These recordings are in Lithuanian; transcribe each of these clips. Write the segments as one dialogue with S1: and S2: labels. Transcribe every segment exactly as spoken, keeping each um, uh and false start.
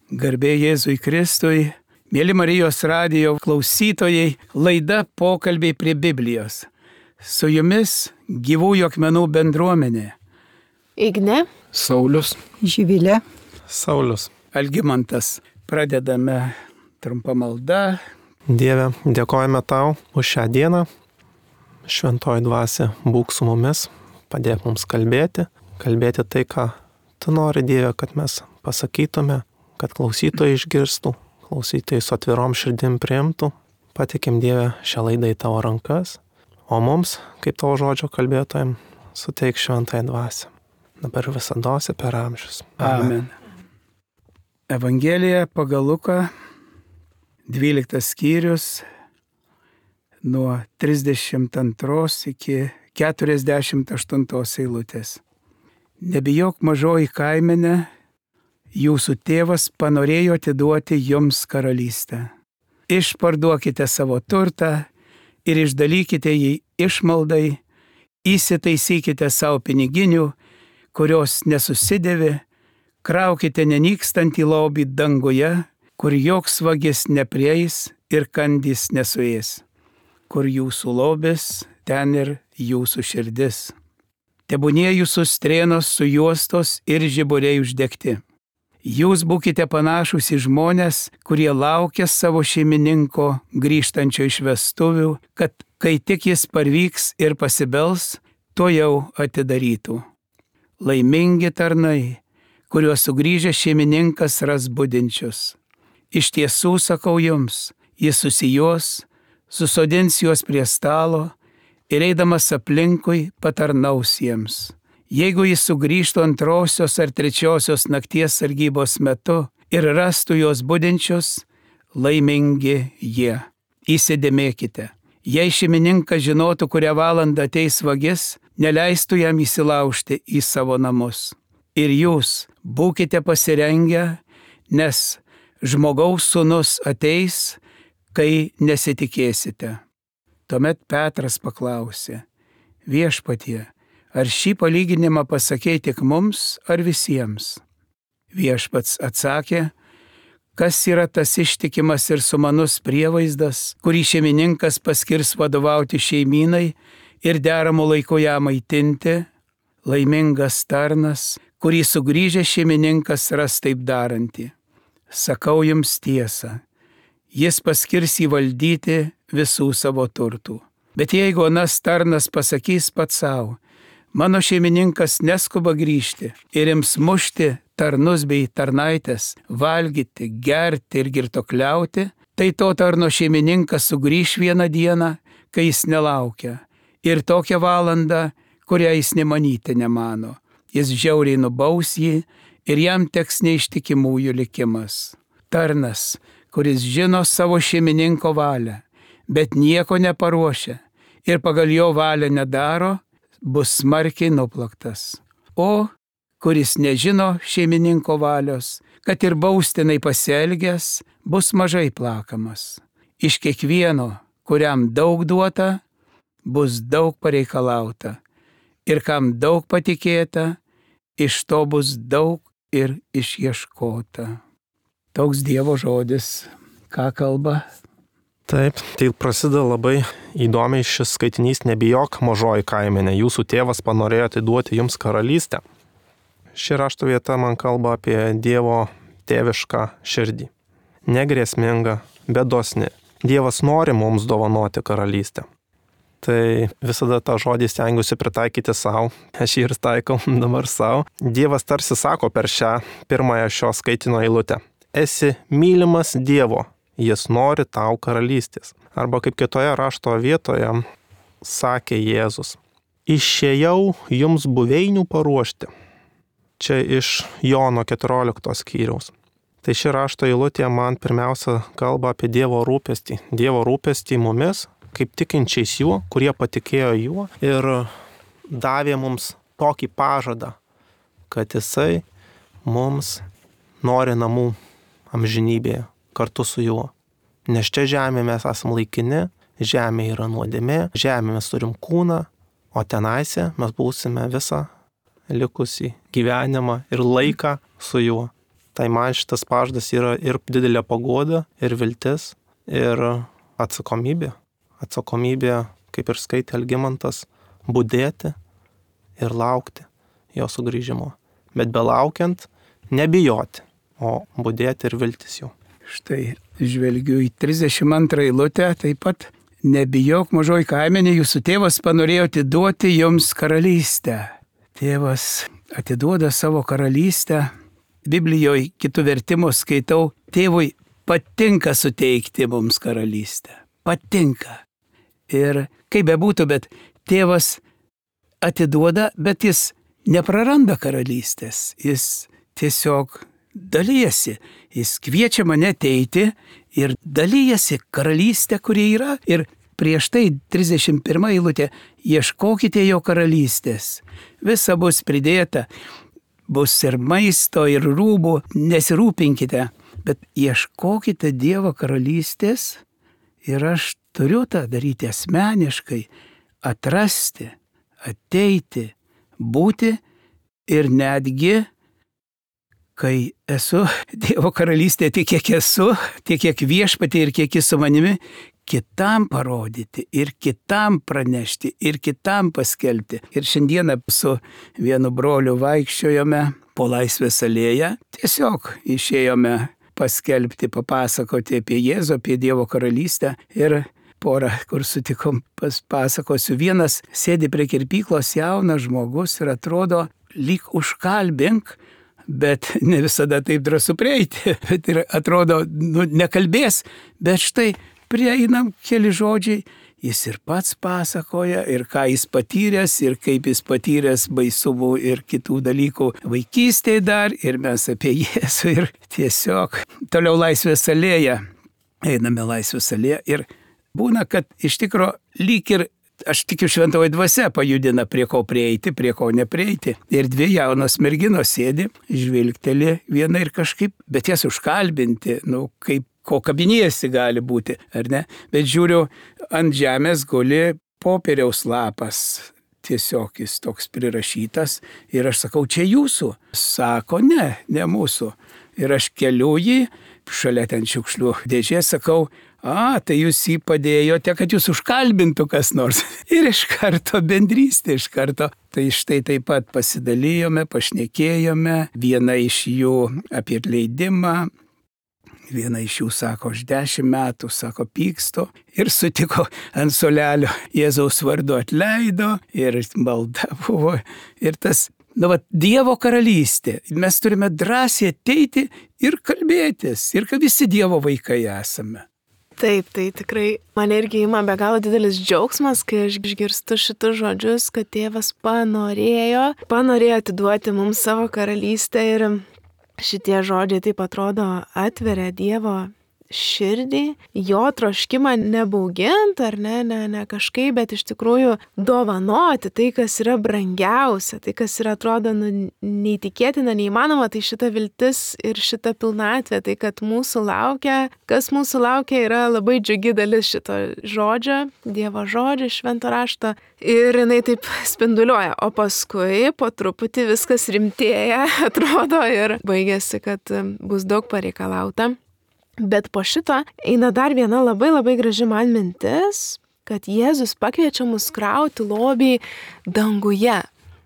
S1: Garbė Jėzui Kristui, mėly Marijos radijo klausytojai, laida Pokalbiai prie Biblijos. Su jumis Gyvųjų akmenų bendruomenė.
S2: Igne,
S3: Saulius,
S4: Živilė,
S5: Saulius,
S1: Algimantas. Pradedame trumpą maldą.
S5: Dieve, dėkojame Tau už šią dieną. Šventoji dvasia, būk su mumis, padėk mums kalbėti, kalbėti tai, ką Tu nori, Dieve, kad mes pasakytume, kad klausytojai išgirstų, klausytojai su atvirom širdim priimtų. Patikim, Dieve, šią laidą į Tavo rankas, o mums, kaip Tavo žodžio kalbėtojam, suteik šventąją dvasią. Dabar visados ir per amžius.
S1: Amen. Evangelija pagal Luką, dvyliktas skyrius, nuo trisdešimt antros iki keturiasdešimt aštuntos eilutės. Nebijok, mažoji kaimenė, jūsų tėvas panorėjo atiduoti jums karalystę. Išparduokite savo turtą ir išdalykite jį išmaldai, įsitaisykite savo piniginių, kurios nesusidėvi, kraukite nenykstantį lobį danguje, kur joks vagis neprieis ir kandys nesuės. Kur jūsų lobis, ten ir jūsų širdis. Tebūnie jūsų strėnos sujuostos ir žiburiai uždegti. Jūs būkite panašus į žmonės, kurie laukia savo šeimininko grįžtančio iš vestuvių, kad kai tik jis parvyks ir pasibels, to jau atidarytų. Laimingi tarnai, kuriuos sugrįžęs šeimininkas ras budinčius. Iš tiesų sakau jums, jis susijos, susodins juos prie stalo ir eidamas aplinkui patarnaus jiems. Jeigu jis sugrįžtų antrosios ar trečiosios nakties sargybos metu ir rastų juos budinčius, laimingi jie. Įsidėmėkite. Jei šeimininkas žinotų, kurią valandą ateis vagis, neleistų jam įsilaužti į savo namus. Ir jūs būkite pasirengę, nes žmogaus sūnus ateis, kai nesitikėsite. Tuomet Petras paklausė, Viešpatie, ar šį palyginimą pasakei tik mums ar visiems? Viešpats atsakė, kas yra tas ištikimas ir sumanus prievaizdas, kurį šeimininkas paskirs vadovauti šeimynai ir deramų laiku ją maitinti, laimingas tarnas, kurį sugrįžęs šeimininkas ras taip darantį. Sakau jums tiesą, jis paskirs įvaldyti visų savo turtų. Bet jeigu anas tarnas pasakys pats savo, mano šeimininkas neskuba grįžti ir ims mušti tarnus bei tarnaitės, valgyti, gerti ir girtokliauti, tai to tarno šeimininkas sugrįš vieną dieną, kai jis nelaukia, ir tokią valandą, kurią jis nemanyti nemano. Jis žiauriai nubaus jį ir jam teks neištikimųjų likimas. Tarnas, kuris žino savo šeimininko valią, bet nieko neparuošia ir pagal jo valią nedaro, bus smarkiai nuplaktas. O kuris nežino šeimininko valios, kad ir baustinai pasielgęs, bus mažai plakamas. Iš kiekvieno, kuriam daug duota, bus daug pareikalauta. Ir kam daug patikėta, iš to bus daug ir išieškota. Toks Dievo žodis. Ką kalba?
S5: Taip, tai prasideda labai įdomiai šis skaitinys, nebijok, mažoji kaimenė, jūsų tėvas panorėjo atiduoti jums karalystę. Ši rašto vieta man kalba apie Dievo tėvišką širdį. Negrėsminga, bet dosni. Dievas nori mums dovanoti karalystę. Tai visada tą žodį stengiuosi pritaikyti savo, aš jį ir taikau dabar savo. Dievas tarsi sako per šią pirmąją šio skaitino eilutę. Esi mylimas Dievo, jis nori tau karalystės. Arba kaip kitoje rašto vietoje sakė Jėzus. Išėjau jums buveinių paruošti. Čia iš Jono keturioliktos skyriaus. Tai ši rašto eilutė man pirmiausia kalba apie Dievo rūpestį. Dievo rūpestį mumis, kaip tikinčiais juo, kurie patikėjo juo ir davė mums tokį pažadą, kad jisai mums nori namų amžinybėje kartu su juo. Nes čia žemė mes esam laikini, žemė yra nuodėmė, žemė mes turim kūną, o tenaise mes būsime visą likusį gyvenimą ir laiką su juo. Tai man šitas pažadas yra ir didelė paguoda, ir viltis, ir atsakomybė. Atsakomybė, kaip ir skaitė Algimantas, budėti ir laukti jo sugrįžimo. Bet belaukiant, nebijoti, o budėti ir viltis jau.
S1: Štai žvelgiu į trisdešimt antrą eilutę, taip pat nebijok, mažoji kaimenė, jūsų tėvas panorėjo atiduoti jums karalystę. Tėvas atiduoda savo karalystę. Biblijoje kitų vertimų skaitau, tėvui patinka suteikti mums karalystę. Patinka. Ir kaip bebūtų, bet tėvas atiduoda, bet jis nepraranda karalystės. Jis tiesiog dalyjasi. Jis kviečia mane ateiti ir dalyjasi karalystę, kuri yra. Ir prieš tai trisdešimt pirma eilutė, ieškokite jo karalystės. Visa bus pridėta. Bus ir maisto, ir rūbų, nesirūpinkite, bet ieškokite Dievo karalystės ir aš turiu tą daryti asmeniškai, atrasti, ateiti, būti ir netgi, kai esu Dievo karalystėje tiek, kiek esu, tiek, kiek viešpatie ir kiek jis su manimi, kitam parodyti ir kitam pranešti ir kitam paskelbti. Ir šiandieną su vienu broliu vaikščiojome po Laisvės alėją, tiesiog išėjome paskelbti, papasakoti apie Jėzų, apie Dievo karalystę ir porą, kur sutikom, pasakosiu. Vienas sėdi prie kirpyklos jaunas žmogus ir atrodo lyg užkalbink, bet ne visada taip drąsu prieiti. Bet ir atrodo, nu, nekalbės, bet štai prieinam keli žodžiai, jis ir pats pasakoja, ir ką jis patyręs, ir kaip jis patyręs baisumų ir kitų dalykų vaikystėje dar, ir mes apie Jėzų, ir tiesiog toliau Laisvės alėja, einame Laisvės alėja, ir būna, kad iš tikro lyg ir, aš tikiu, šventoji dvasia pajudina, prie ko prieiti, prie ko neprieiti. Ir dvi jaunos merginos sėdi, žvilgteli viena ir kažkaip, bet jas užkalbinti, nu, kaip ko kabinėjasi gali būti, ar ne? Bet žiūriu, ant žemės guli popieriaus lapas, tiesiog jis toks prirašytas, ir aš sakau, čia jūsų? Sako, ne, ne mūsų. Ir aš keliu jį, šalia ten šiukšlių dėžė, sakau, a, tai jūs jį padėjote, kad jūs užkalbintų kas nors. Ir iš karto bendrystė, iš karto. Tai štai taip pat pasidalijome, pašnekėjome, viena iš jų apie atleidimą, viena iš jų sako, aš dešimt metų, sako, pykstu, ir sutiko ant suolelio Jėzaus vardu atleido, ir malda buvo, ir tas, nu, va, Dievo karalystė. Mes turime drąsiai ateiti ir kalbėtis, ir kad visi Dievo vaikai esame.
S2: Taip, tai tikrai mane irgi ima be galo didelis džiaugsmas, kai aš išgirstu šitus žodžius, kad tėvas panorėjo, panorėjo atiduoti mums savo karalystę, ir šitie žodžiai taip atrodo atveria Dievo širdį, jo troškimą nebaugint, ar ne, ne, ne kažkaip, bet iš tikrųjų dovanoti tai, kas yra brangiausia, tai, kas yra atrodo nu, neįtikėtina, neįmanoma, tai šita viltis ir šita pilnatvė, tai, kad mūsų laukia, kas mūsų laukia, yra labai džiugi dalis šito žodžio, Dievo žodžio, švento rašto, ir jinai taip spinduliuoja, o paskui po truputį viskas rimtėja, atrodo, ir baigėsi, kad bus daug pareikalauta. Bet po šito eina dar viena labai labai graži man mintis, kad Jėzus pakviečia mus krauti lobį danguje.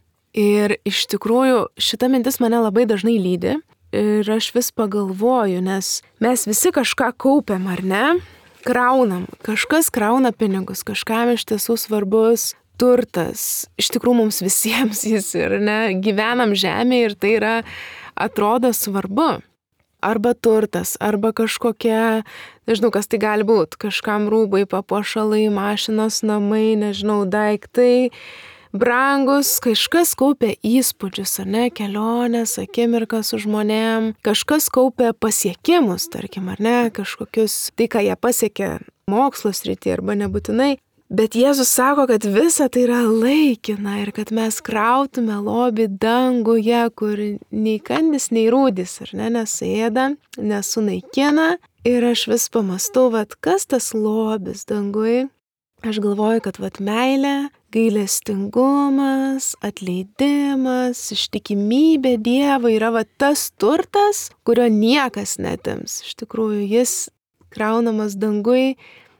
S2: Ir iš tikrųjų šita mintis mane labai dažnai lydi ir aš vis pagalvoju, nes mes visi kažką kaupiam, ar ne? Kraunam, kažkas krauna pinigus, kažkam iš tiesų svarbus turtas. Iš tikrųjų mums visiems jis ir ne, gyvenam žemėje ir tai yra, atrodo svarbu. Arba turtas, arba kažkokia, nežinau, kas tai gali būti, kažkam rūbai, papuošalai, mašinos, namai, nežinau, daiktai, brangus, kažkas kaupia įspūdžius, ar ne, kelionės, akimirkas su žmonėm, kažkas kaupia pasiekimus, tarkim, ar ne, kažkokius, tai, ką jie pasiekė mokslo srityje, arba nebūtinai. Bet Jėzus sako, kad visa tai yra laikina ir kad mes krautume lobį danguje, kur nei kandis, nei rūdis, ar ne, nesuėda, nesunaikina. Ir aš vis pamastau, vat, kas tas lobis dangui. Aš galvoju, kad vat meilė, gailestingumas, atleidimas, ištikimybė Dievui yra va tas turtas, kurio niekas netims. Iš tikrųjų, jis kraunamas dangui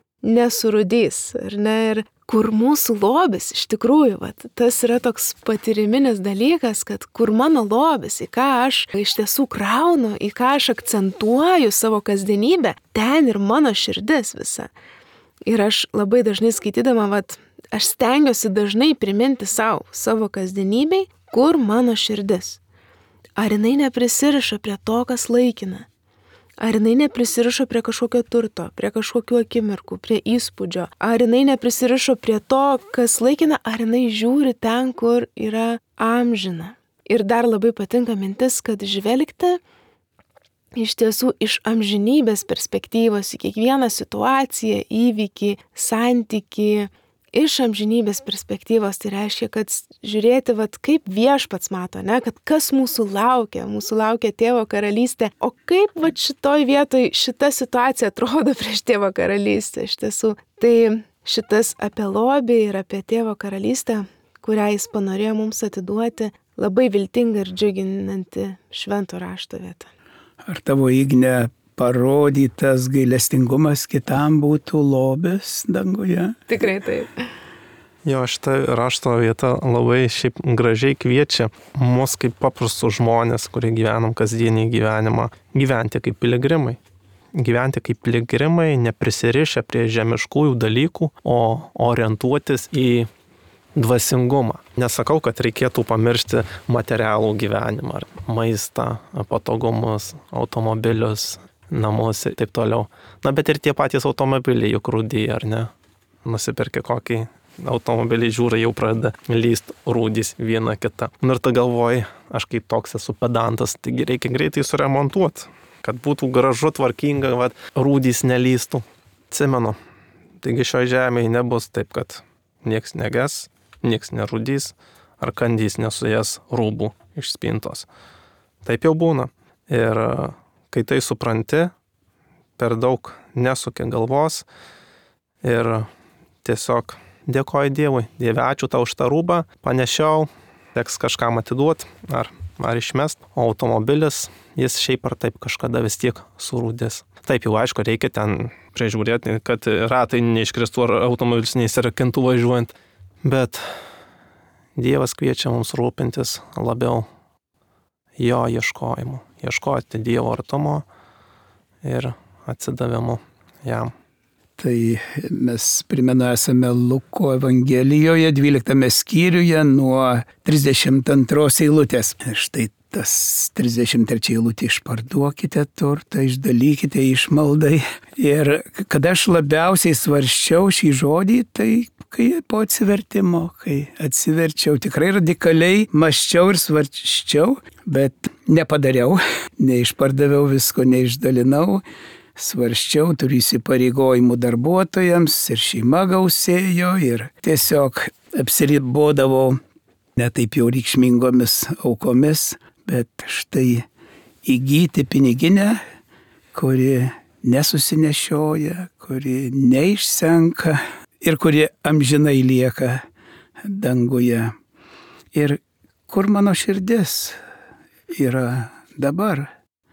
S2: nesurudys, ar ne? Ir kur mūsų lobis, iš tikrųjų, va, tas yra toks patyriminis dalykas, kad kur mano lobis, į ką aš iš tiesų kraunu, į ką aš akcentuoju savo kasdienybę, ten ir mano širdis visa. Ir aš labai dažnai skaitydama, va, aš stengiuosi dažnai priminti savo, savo kasdienybei, kur mano širdis. Ar jinai neprisiriša prie to, kas laikina? Ar jinai neprisirišo prie kažkokio turto, prie kažkokių akimirkų, prie įspūdžio? Ar jinai neprisirišo prie to, kas laikina, ar jinai žiūri ten, kur yra amžina? Ir dar labai patinka mintis, kad žvelgti iš tiesų iš amžinybės perspektyvos į kiekvieną situaciją, įvykį, santykį, iš amžinybės perspektyvos, tai reiškia, kad žiūrėti, vat, kaip viešpats mato, ne? Kad kas mūsų laukia, mūsų laukia Tėvo karalystė, o kaip vat, šitoj vietoj šita situacija atrodo prieš Tėvo karalystę iš tiesų. Tai šitas apie lobį ir apie Tėvo karalystę, kurią jis panorėjo mums atiduoti, labai viltinga ir džiuginanti švento rašto vieta.
S1: Ar tavo Igne parodytas gailestingumas kitam būtų lobis danguje?
S2: Tikrai taip.
S5: Jo, šitą rašto vietą labai šiaip gražiai kviečia mus kaip paprastus žmonės, kurie gyvenam kasdienį gyvenimą, gyventi kaip piligrimai. Gyventi kaip piligrimai, neprisirišę prie žemiškųjų dalykų, o orientuotis į dvasingumą. Nesakau, kad reikėtų pamiršti materialų gyvenimą, maistą, patogumus, automobilius, namus ir taip toliau. Na, bet ir tie patys automobiliai juk rūdyja, ar ne? Nusipirki kokį automobilį, žiūri, jau pradeda lyst rūdys viena kita. Nu ir tu galvoji, aš kaip toks esu pedantas, taigi reikia greitai suremontuoti, kad būtų gražu, tvarkinga, vat, rūdys nelystų. Atsimenu, taigi šioje žemėje nebus taip, kad nieks neges, nieks nerūdys, ar kandys nesuės rūbų iš spintos. Taip jau būna. Ir kai tai supranti, per daug nesuki galvos ir tiesiog dėkoju Dievui. Dieve, ačiū tau už tą rūbą, panešiau, teks kažkam atiduoti ar, ar išmest, o automobilis, jis šiaip ar taip kažkada vis tiek surūdės. Taip jau aišku, reikia ten prižiūrėti, kad ratai neiškristų ar automobilis neįsirakintų važiuojant, bet Dievas kviečia mums rūpintis labiau jo ieškojimu. Ieškoti Dievo artumo ir atsidavimu jam.
S1: Tai mes, primenu, esame Luko Evangelijoje, dvyliktame skyriuje nuo trisdešimt antros eilutės. Štai tas trisdešimt trečia eilutė: išparduokite turtą, išdalykite išmaldai. Ir kada aš labiausiai svarsčiau šį žodį, tai kai po atsivertimo, kai atsiverčiau, tikrai radikaliai mąsčiau ir svarsčiau, bet nepadariau, neišpardaviau visko, neišdalinau. Svarsčiau, turiu įsipareigojimų darbuotojams ir šeima gausėjo ir tiesiog apsiribodavau ne taip jau reikšmingomis aukomis, bet štai įgyti piniginę, kuri nesusinešioja, kuri neišsenka ir kuri amžinai lieka danguje. Ir kur mano širdis yra dabar?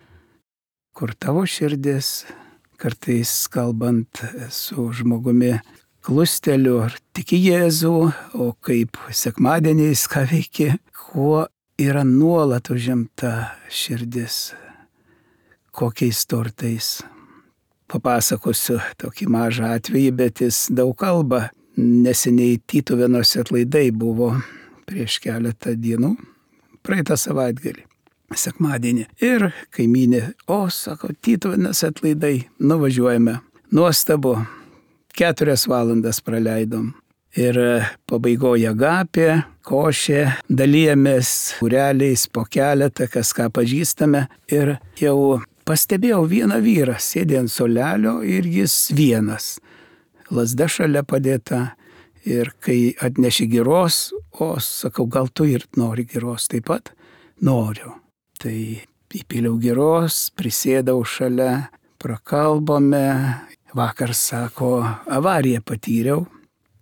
S1: Kur tavo širdis, kartais kalbant su žmogumi klusteliu, ar tiki Jėzų, o kaip sekmadieniais ką veiki, kuo yra nuolat užimta širdis, kokiais turtais. Papasakosiu tokį mažą atvejį, bet jis daug kalba. Neseniai Tytuvėnuos atlaidai buvo prieš keletą dienų, praeitą savaitgalį. Sekmadienį. Ir kaimynė, o, sako, Tytuvėnuos atlaidai, nuvažiuojame. Nuostabu, keturias valandas praleidom. Ir pabaigoje agapė, košė, dalijamės būreliais po keletą, kas ką pažįstame. Ir jau pastebėjau vieną vyrą, sėdė ant suolelio ir jis vienas. Lazda šalia padėta. Ir kai atneši giros, o, sakau, gal tu ir nori giros taip pat? Noriu. Tai įpiliau giros, prisėdau šalia, prakalbome. Vakar, sako, avariją patyriau.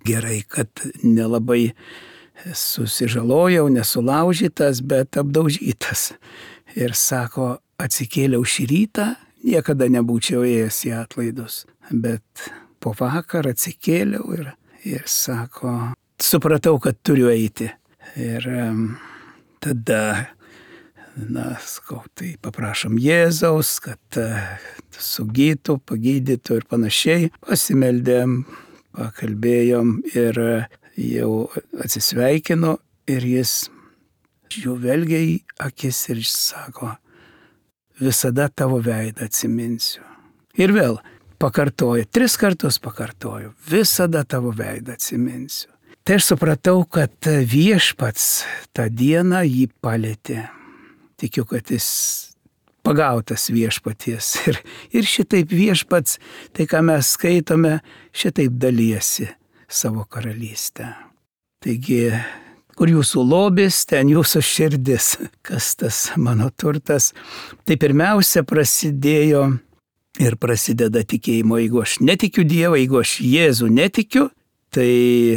S1: Gerai, kad nelabai susižalojau, nesulaužytas, bet apdaužytas. Ir sako, atsikėliau šį rytą, niekada nebūčiau ėjęs į atlaidus. Bet po vakar atsikėliau ir, ir sako, supratau, kad turiu eiti. Ir um, tada, na, sakau, tai paprašom Jėzaus, kad uh, sugytų, pagydytų ir panašiai. Pasimeldėm, pakalbėjom ir uh, jau atsisveikino ir jis žvelgia į akis ir sako, visada tavo veidą atsiminsiu. Ir vėl pakartoju, tris kartus pakartoju, visada tavo veidą atsiminsiu. Tai aš supratau, kad viešpats tą dieną jį palėtė. Tikiu, kad jis pagautas viešpaties. Ir, ir šitaip viešpats, tai ką mes skaitome, šitaip dalyjasi savo karalystę. Taigi, kur jūsų lobis, ten jūsų širdis, kas tas mano turtas. Tai pirmiausia prasidėjo ir prasideda tikėjimo, jeigu aš netikiu Dievą, jeigu aš Jėzų netikiu, tai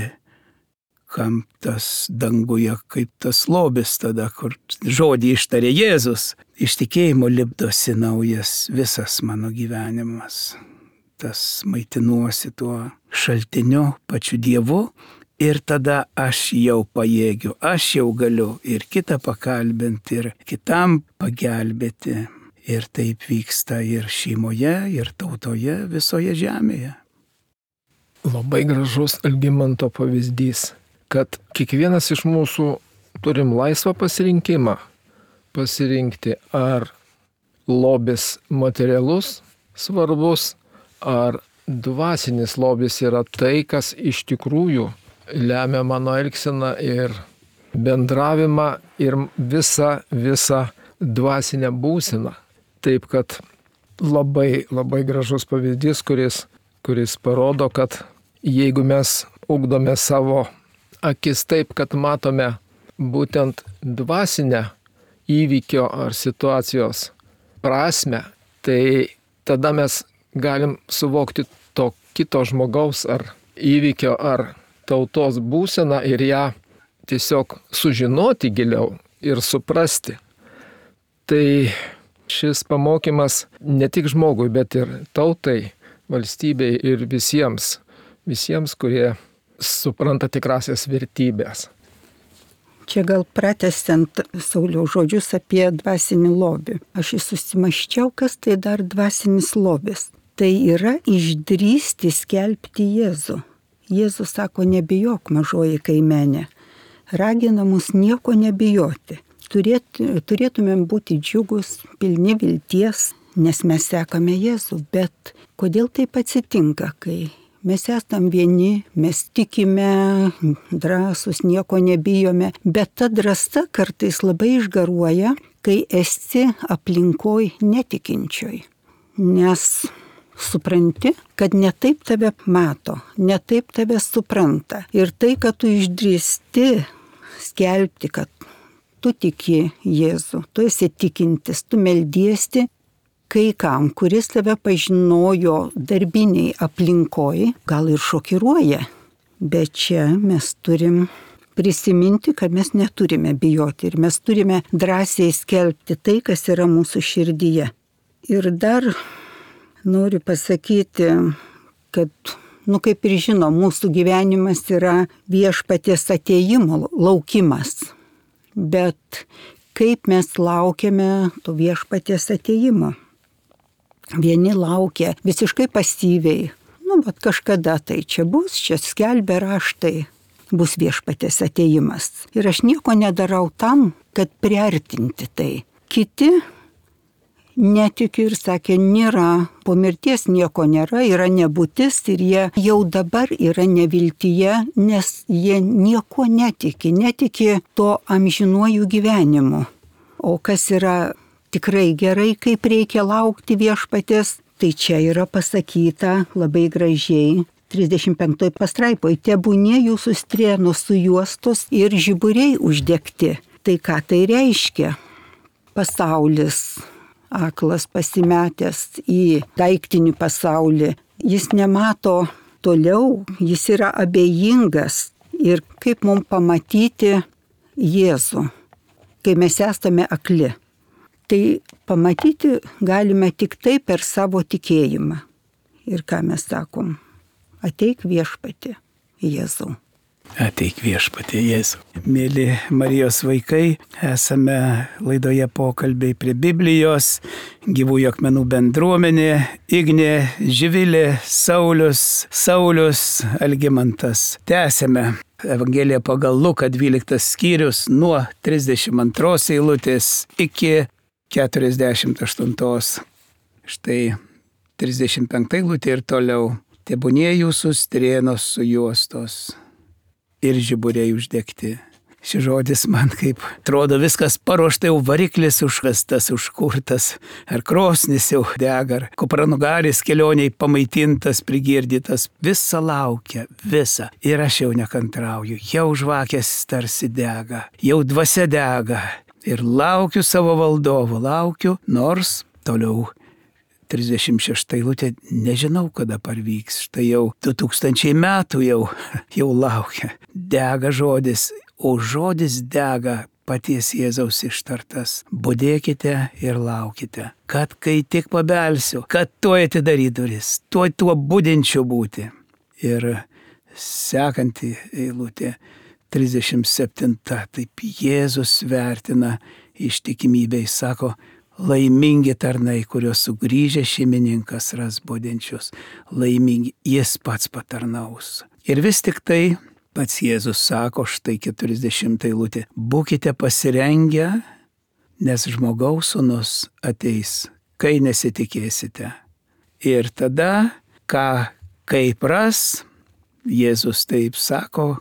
S1: kam tas danguje, kaip tas lobis tada, kur žodį ištarė Jėzus. Iš tikėjimo lipdosi naujas visas mano gyvenimas. Tas maitinuosi tuo šaltiniu, pačiu Dievu. Ir tada aš jau pajėgiu, aš jau galiu ir kitą pakalbinti, ir kitam pagelbėti. Ir taip vyksta ir šeimoje, ir tautoje, visoje žemėje.
S3: Labai gražus Algimanto pavyzdys, kad kiekvienas iš mūsų turim laisvą pasirinkimą. Pasirinkti, ar lobis materialus svarbus, ar dvasinis lobis yra tai, kas iš tikrųjų lemia mano elgseną ir bendravimą ir visą, visą dvasinę būseną. Taip, kad labai, labai gražus pavyzdys, kuris, kuris parodo, kad jeigu mes ugdome savo akis taip, kad matome būtent dvasinę įvykio ar situacijos prasme, tai tada mes galim suvokti to kito žmogaus ar įvykio ar tautos būseną ir ją tiesiog sužinoti giliau ir suprasti. Tai šis pamokymas ne tik žmogui, bet ir tautai, valstybei ir visiems, visiems, kurie supranta tikrasias vertybės.
S4: Čia gal pratęsiant Sauliaus žodžius apie dvasinį lobį. Aš susimaščiau, kas tai dar dvasinis lobis. Tai yra išdrįsti skelbti Jėzų. Jėzus sako, nebijok, mažoji kaimenė. Ragina mus nieko nebijoti. Turėt, turėtumėm būti džiugus, pilni vilties, nes mes sekame Jėzų. Bet kodėl taip atsitinka, kai mes esam vieni, mes tikime, drąsus, nieko nebijome, bet ta drąsa kartais labai išgaruoja, kai esi aplinkoj netikinčioj. Nes supranti, kad ne taip tave mato, ne taip tave supranta. Ir tai, kad tu išdrįsti skelbti, kad tu tiki Jėzų, tu esi tikintis, tu meldiesi kai kam, kuris tave pažinojo darbiniai aplinkoj, gal ir šokiruoja. Bet čia mes turim prisiminti, kad mes neturime bijoti ir mes turime drąsiai skelbti tai, kas yra mūsų širdyje. Ir dar noriu pasakyti, kad, nu kaip ir žino, mūsų gyvenimas yra viešpaties atėjimo laukimas. Bet kaip mes laukiame to viešpaties atėjimo? Vieni laukia visiškai pasyviai. Nu, bet kažkada tai čia bus, čia skelbia raštai, bus viešpaties atėjimas. Ir aš nieko nedarau tam, kad priartinti tai. Kiti netikiu ir sakė, nėra, po mirties nieko nėra, yra nebūtis ir jie jau dabar yra neviltyje, nes jie nieko netiki, netiki to amžinuoju gyvenimu. O kas yra tikrai gerai, kaip reikia laukti viešpaties, tai čia yra pasakyta labai gražiai. trisdešimt penktoj pastraipoj, tebūnie jūsų strėnos sujuostos ir žiburiai uždegti. Tai ką tai reiškia? Pasaulis aklas pasimetęs į daiktinį pasaulį. Jis nemato Toliau jis yra abejingas. Ir kaip mums pamatyti Jėzų, kai mes esame akli. Tai pamatyti galime tik tai per savo tikėjimą. Ir ką mes sakom? Ateik viešpatie Jėzau.
S1: Ateik viešpatie Jėzau. Mėly Marijos vaikai, esame laidoje Pokalbiai prie Biblijos, Gyvųjų akmenų bendruomenė, Ignė, Živilė, Saulius, Saulius, Algimantas. Tęsėme Evangeliją pagal Luką dvyliktas skyrius nuo trisdešimt antros eilutės iki keturiasdešimt aštuntos. Štai trisdešimt penkta eilutė ir toliau. Tebūnie jūsų strėnos sujuostos ir žiburiai uždegti. Šis žodis man kaip atrodo viskas paruošta, jau variklis užkastas, užkurtas, ar krosnis jau dega, ar kupranugaris kelioniai pamaitintas, prigirdytas, visa laukia, visa. Ir aš jau nekantrauju, jau žvakės tarsi dega, jau dvasia dega. Ir laukiu savo valdovo, laukiu, nors toliau trisdešimt šešta eilutė, nežinau, kada parvyks. Štai jau du tūkstančiai metų jau, jau laukia. Dega žodis, o žodis dega paties Jėzaus ištartas. Budėkite ir laukite, kad kai tik pabelsiu, kad tuoj atidaryt duris, tuoj tuo budinčiu būti. Ir sekanti eilutė, trisdešimt septinta, taip Jėzus vertina ištikimybę, jis sako, laimingi tarnai, kuriuos sugrįžę šeimininkas ras budinčius. Laimingi, jis pats patarnaus. Ir vis tik tai pats Jėzus sako, štai keturiasdešimta eilutė, būkite pasirengę, nes žmogaus sūnus ateis, kai nesitikėsite. Ir tada, ką kaip ras, Jėzus taip sako,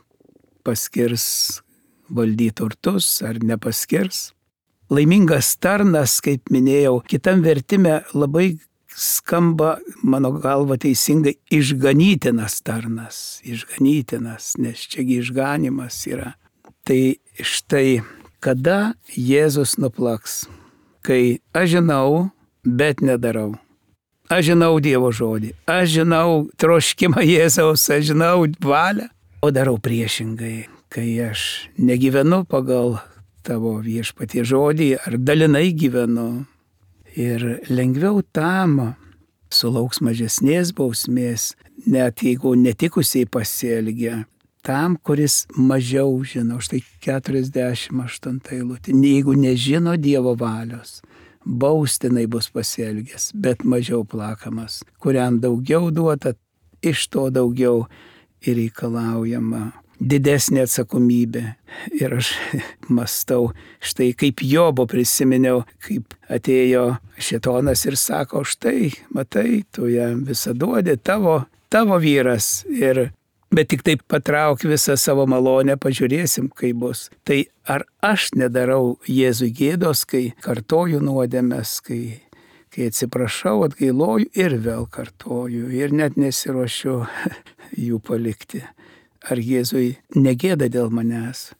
S1: paskirs valdyti turtus ar nepaskirs. Laimingas tarnas, kaip minėjau, kitam vertime labai skamba, mano galva teisingai, išganytinas tarnas. Išganytinas, nes čiagi išganimas yra. Tai štai, kada Jėzus nuplaks? Kai aš žinau, bet nedarau. Aš žinau Dievo žodį, aš žinau troškimą Jėzaus, aš žinau valią, o darau priešingai. Kai aš negyvenu pagal tavo viešpatie žodį, ar dalinai gyvenu. Ir lengviau tam sulauks mažesnės bausmės, net jeigu netikusiai pasielgia, tam, kuris mažiau žino. Štai keturiasdešimt aštunta eilutė. Jeigu nežino Dievo valios, baustinai bus pasielgęs, bet mažiau plakamas. Kuriam daugiau duota, iš to daugiau ir reikalaujama. Didesnė atsakomybė. Ir aš mastau, štai kaip Jobo prisiminiau, kaip atėjo šėtonas ir sako, štai, matai, tu jam visą duodi, tavo, tavo vyras. Ir, bet tik taip patrauk visą savo malonę, pažiūrėsim, kaip bus. Tai ar aš nedarau Jėzui gėdos, kai kartoju nuodėmes, kai, kai atsiprašau, atgailoju ir vėl kartoju. Ir net nesiruošiu jų palikti. Ar Jėzui negėda dėl manęs?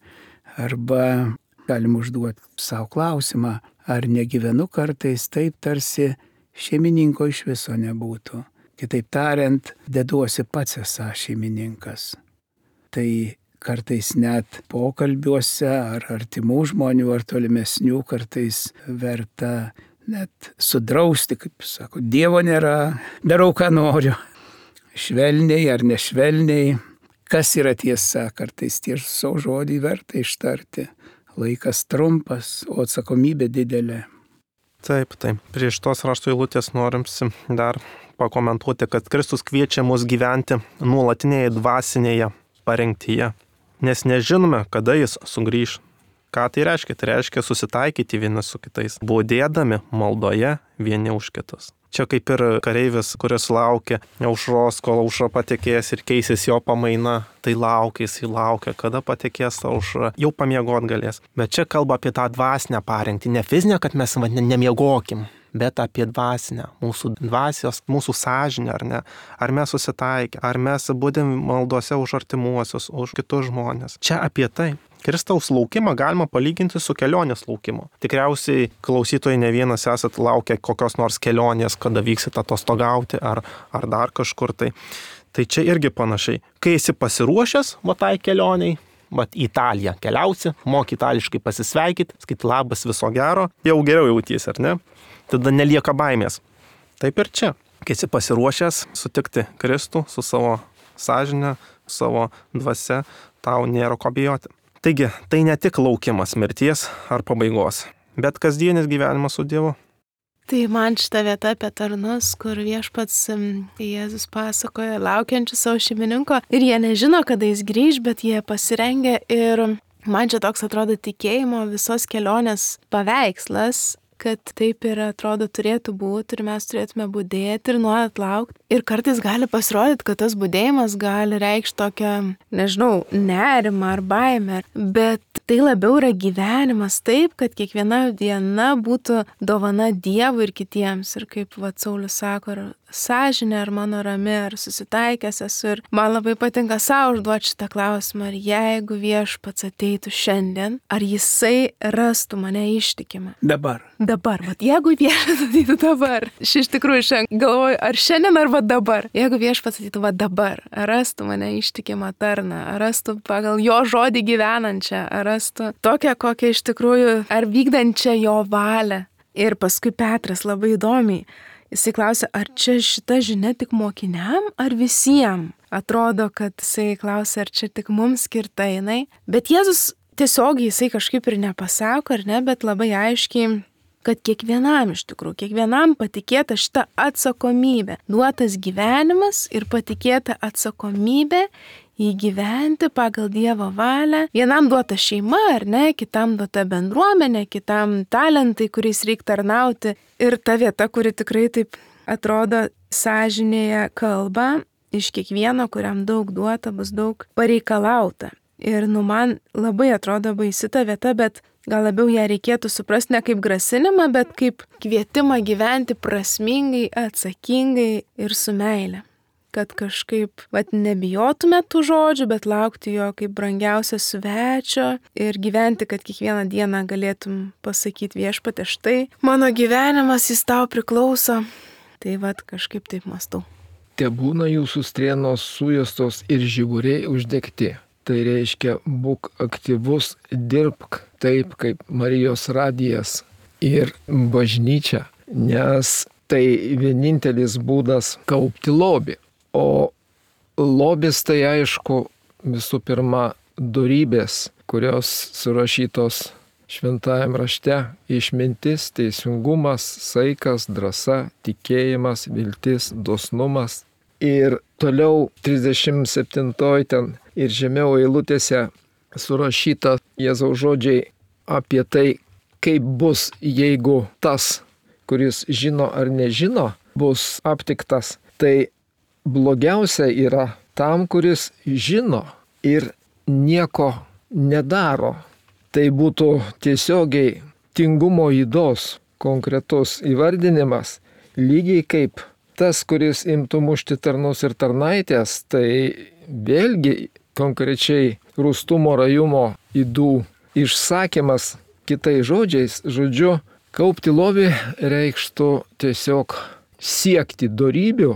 S1: Arba galim užduoti savo klausimą, ar negyvenu kartais taip, tarsi šeimininko iš viso nebūtų. Kitaip tariant, deduosi pats esą šeimininkas. Tai kartais net pokalbiuose ar artimų žmonių, ar tolimesnių kartais verta net sudrausti, kaip sako, Dievo nėra, darau ką noriu. Švelniai ar nešvelniai. Kas yra tiesa, kartais tiesos žodį verta ištarti. Laikas trumpas, o atsakomybė didelė.
S5: Taip, taip. Prieš tos rašto eilutės norimsi dar pakomentuoti, kad Kristus kviečia mus gyventi nuolatinėje dvasinėje parengtyje. Nes nežinome, kada jis sugrįš. Ką tai reiškia? Tai reiškia susitaikyti vieni su kitais, būdėdami maldoje vieni už kitus. Čia kaip ir kareivis, kuris laukia aušros, kol aušra patekės ir keisis jo pamaina, tai laukia, jis laukia, kada patekės ta aušra, jau pamiegot galės. Bet čia kalba apie tą dvasinę parengtį, ne fizinę, kad mes nemiegokim, bet apie dvasinę, mūsų dvasios, mūsų sąžinę, ar ne, ar mes susitaikę, ar mes būdim maldose už artimuosius, už kitus žmonės. Čia apie tai. Kristaus laukimą galima palyginti su kelionės laukimu. Tikriausiai klausytojai ne vienas esat laukę kokios nors kelionės, kada vyksit atostogauti ar, ar dar kažkur tai. Tai čia irgi panašiai. Kai esi pasiruošęs, va tai kelioniai, va į Italiją keliausi, moki itališkai pasisveikyti, skaiti labas, viso gero, jau geriau jautiesi, ar ne? Tada nelieka baimės. Taip ir čia. Kai esi pasiruošęs sutikti Kristų su savo sąžine, savo dvasia, tau nėra ko bijoti. Taigi, tai ne tik laukimas mirties ar pabaigos, bet kasdienis gyvenimas su Dievu.
S2: Tai man šita vieta apie tarnus, kur viešpats Jėzus pasakoja laukiančių savo šeimininko ir jie nežino, kada jis grįž, bet jie pasirengia ir man čia toks atrodo tikėjimo visos kelionės paveikslas, kad taip ir atrodo turėtų būti ir mes turėtume budėti ir nuolat laukti. Ir kartais gali pasirodyti, kad tas budėjimas gali reikšti tokią, nežinau, nerimą ar baimę, bet tai labiau yra gyvenimas taip, kad kiekviena diena būtų dovana Dievui ir kitiems. Ir kaip va Saulius sako, ar sąžinė, ar mano rami, ar susitaikęs esu. Ir man labai patinka savo užduoti šitą klausimą, ar jeigu viešpats ateitų šiandien, ar jisai rastų mane ištikimą.
S1: Dabar.
S2: Dabar, vat jeigu viešpats ateitų dabar, aš iš tikrųjų šiandien galvoju, ar šiandien ar va dabar, jeigu viešpats ateitų va dabar, ar rastų mane ištikimą tarną, ar rastų pagal jo žodį gyvenančią, ar rastų tokią, kokią iš tikrųjų, ar vykdančią jo valią. Ir paskui Petras labai įdomiai, jisai klausia, ar čia šita žinia tik mokiniam, ar visiems? Atrodo, kad jisai klausia, ar čia tik mums skirta jinai, bet Jėzus tiesiog jisai kažkaip ir nepasako, ar ne, bet labai aiškiai, kad kiekvienam iš tikrųjų, kiekvienam patikėta šita atsakomybė, duotas gyvenimas ir patikėta atsakomybė įgyventi pagal Dievo valią. Vienam duota šeima, ar ne, kitam duota bendruomenė, kitam talentai, kuriais reikia tarnauti. Ir ta vieta, kuri tikrai taip atrodo sąžinėje kalba, iš kiekvieno, kuriam daug duota, bus daug pareikalauta. Ir nu man labai atrodo baisi ta vieta, bet gal labiau ją reikėtų suprasti ne kaip grasinimą, bet kaip kvietimą gyventi prasmingai, atsakingai ir su meile. Kad kažkaip, vat, nebijotume tų žodžių, bet laukti jo kaip brangiausio svečio ir gyventi, kad kiekvieną dieną galėtum pasakyti viešpatie, štai mano gyvenimas, jis tau priklauso. Tai vat kažkaip taip mąstau.
S3: Te būna jūsų strėnos sujostos ir žiburiai uždegti. Tai reiškia, būk aktyvus, dirbk taip, kaip Marijos radijas ir bažnyčia, nes tai vienintelis būdas kaupti lobį. O lobis tai aišku visų pirma dorybės, kurios surašytos šventajam rašte: išmintis, teisingumas, saikas, drąsa, tikėjimas, viltis, dosnumas. Ir toliau trisdešimt septintoj ten ir žemiau eilutėse surašyta Jėzaus žodžiai apie tai, kaip bus, jeigu tas, kuris žino ar nežino, bus aptiktas. Tai blogiausia yra tam, kuris žino ir nieko nedaro. Tai būtų tiesiogiai tingumo ydos konkretus įvardinimas, lygiai kaip tas, kuris imtų mušti tarnus ir tarnaitės, tai vėlgi konkrečiai rūstumo, rajumo ydų išsakymas kitais žodžiais. Žodžiu, kaupti lobį reikštų tiesiog siekti dorybių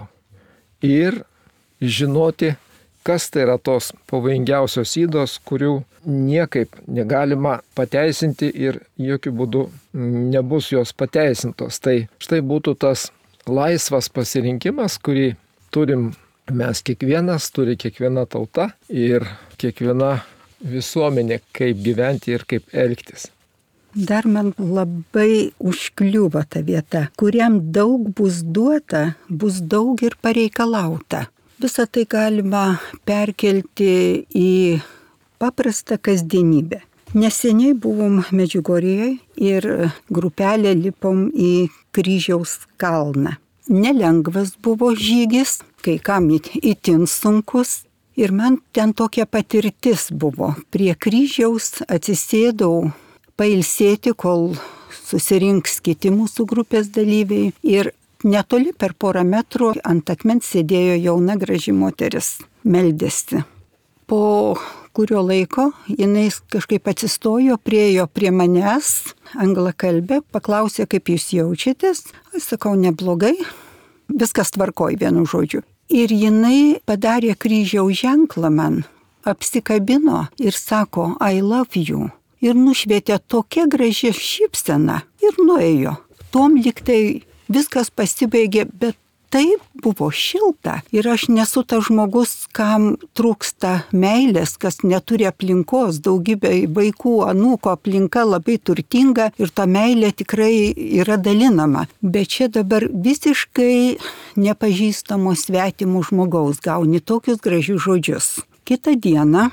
S3: ir žinoti, kas tai yra tos pavojingiausios ydos, kurių niekaip negalima pateisinti ir jokių būdų nebus jos pateisintos. Tai štai būtų tas laisvas pasirinkimas, kurį turim mes kiekvienas, turi kiekviena tauta ir kiekviena visuomenė, kaip gyventi ir kaip elgtis.
S4: Dar man labai užkliūva ta vieta, kuriam daug bus duota, bus daug ir pareikalauta. Visą tai galima perkelti į paprastą kasdienybę. Neseniai buvom Medžiugorjėje ir grupelė lipom į Kryžiaus kalną. Nelengvas buvo žygis, kai kam itin sunkus. Ir man ten tokia patirtis buvo. Prie kryžiaus atsisėdau pailsėti, kol susirinks kiti mūsų grupės dalyviai. Ir netoli per porą metrų ant akmens sėdėjo jauna graži moteris, meldėsi. Po kurio laiko jinai kažkaip atsistojo, priejo prie manęs, anglakalbė, paklausė, kaip jūs jaučiatės. Aš sakau, neblogai, viskas tvarkoj, vienu žodžiu. Ir jinai padarė kryžiaus ženklą man, apsikabino ir sako, I love you. Ir nušvietė tokia graži šypsena ir nuėjo. Tom liktai viskas pasibaigė, bet taip buvo šilta. Ir aš nesu tas žmogus, kam trūksta meilės, kas neturi aplinkos, daugybė vaikų, anūko aplinka labai turtinga ir ta meilė tikrai yra dalinama. Bet čia dabar visiškai nepažįstamo svetimo žmogaus gauni tokius gražius žodžius. Kitą dieną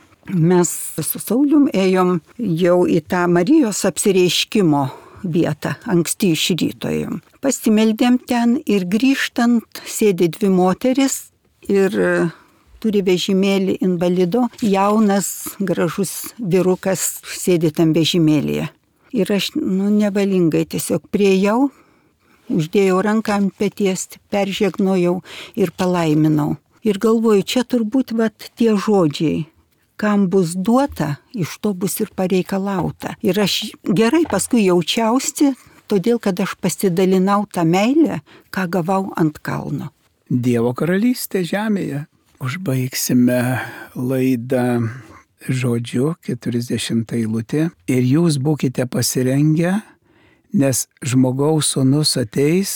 S4: mes su Saulium ėjom jau į tą Marijos apsireiškimo vietą, anksti iš ryto ėjom. Pasimeldėm ten ir grįžtant sėdi dvi moteris ir turi vežimėlį invalido, jaunas, gražus vyrukas sėdi tam vežimėlyje. Ir aš, nu, nevalingai tiesiog priejau, uždėjau ranką ant peties, peržegnojau ir palaiminau. Ir galvoju, čia turbūt vat tie žodžiai, kam bus duota, iš to bus ir pareikalauta. Ir aš gerai paskui jaučiausi, todėl kad aš pasidalinau tą meilę, ką gavau ant kalno.
S1: Dievo karalystė žemėje. Užbaigsime laidą žodžiu, keturiasdešimtą eilutė. Ir jūs būkite pasirengę, nes žmogaus sūnus ateis,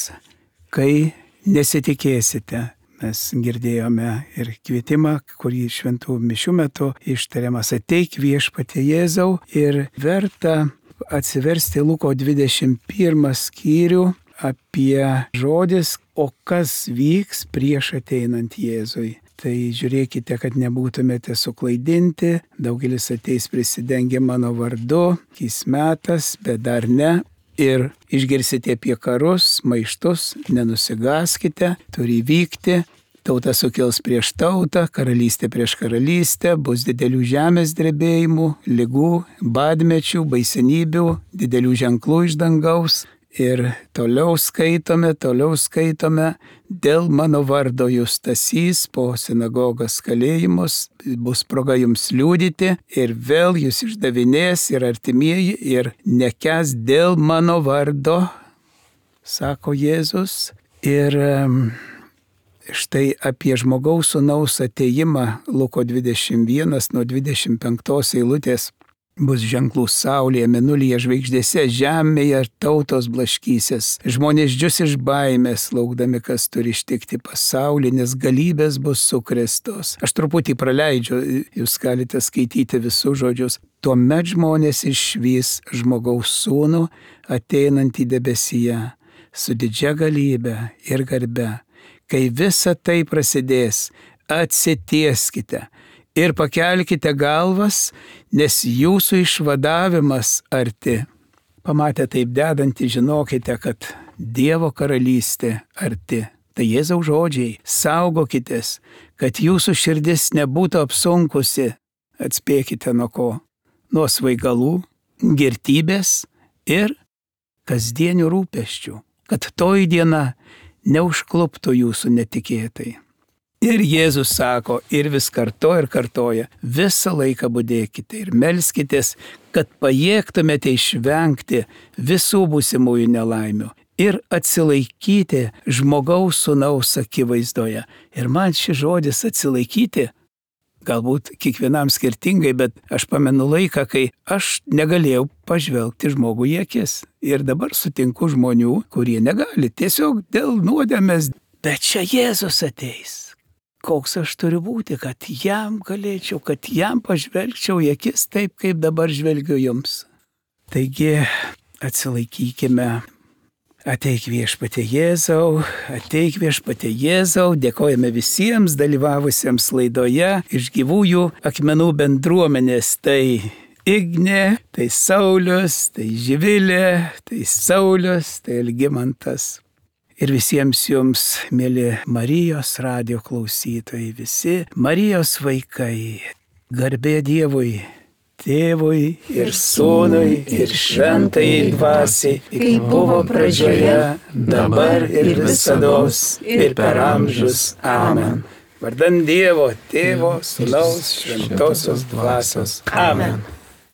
S1: kai nesitikėsite. Mes girdėjome ir kvietimą, kurį šventų mišių metu ištariamas ateik viešpatie Jėzau, ir verta atsiversti Luko dvidešimt pirmą skyrių apie žodis, o kas vyks prieš ateinant Jėzui. Tai žiūrėkite, kad nebūtumėte suklaidinti, daugelis ateis prisidengę mano vardu, kis metas, bet dar ne. Ir išgirsite apie karus, maištus, nenusigaskite, turi vykti, tauta sukils prieš tautą, karalystė prieš karalystę, bus didelių žemės drebėjimų, ligų, badmečių, baisenybių, didelių ženklų iš dangaus. Ir toliau skaitome, toliau skaitome, dėl mano vardo jūs tasys po sinagogas kalėjimus, bus proga jums liudyti ir vėl jūs išdavinės ir artimieji ir nekęs dėl mano vardo, sako Jėzus. Ir štai apie žmogaus sūnaus atėjimą Luko dvidešimt vienas nuo dvidešimt penktos eilutės. Bus ženklų saulėje, mėnulyje, žvaigždėse, žemėje ir tautos blaškysis. Žmonės džius iš baimės, laukdami, kas turi ištikti pasaulį, nes galybės bus sukrėstos. Aš truputį praleidžiu, jūs galite skaityti visus žodžius. Tuomet žmonės išvys žmogaus sūnų ateinantį debesyje su didžia galybė ir garbe. Kai visa tai prasidės, atsitieskite ir pakelkite galvas, nes jūsų išvadavimas arti. Pamatę taip dedantį, žinokite, kad Dievo karalystė arti. Tai Jėzaus žodžiai, saugokitės, kad jūsų širdis nebūtų apsunkusi. Atspėkite nuo ko? Nuo svaigalų, girtybės ir kasdienių rūpesčių, kad toji diena neužkluptų jūsų netikėtai. Ir Jėzus sako, ir vis kartoja ir kartoja, visą laiką budėkite ir melskitės, kad pajėgtumėte išvengti visų būsimųjų nelaimių ir atsilaikyti žmogaus sūnaus akivaizdoje. Ir man šis žodis atsilaikyti, galbūt kiekvienam skirtingai, bet aš pamenu laiką, kai aš negalėjau pažvelgti žmogų į akis. Ir dabar sutinku žmonių, kurie negali, tiesiog dėl nuodėmės. Bet čia Jėzus ateis. Koks aš turiu būti, kad jam galėčiau, kad jam pažvelgčiau į akis taip, kaip dabar žvelgiu jums. Taigi atsilaikykime. Ateik viešpatie Jėzau, ateik viešpatie Jėzau, dėkojame visiems dalyvavusiems laidoje iš gyvųjų akmenų bendruomenės. Tai Ignė, tai Saulius, tai Živilė, tai Saulius, tai Algimantas. Ir visiems jums, mėly Marijos radijo klausytojai, visi Marijos vaikai, garbė Dievui, Tėvui ir Sūnui ir Šventajai Dvasiai, kaip buvo pradžioje, dabar ir visados, ir per amžius. Amen. Vardan Dievo, Tėvo, Sūnaus, Šventosios Dvasios. Amen.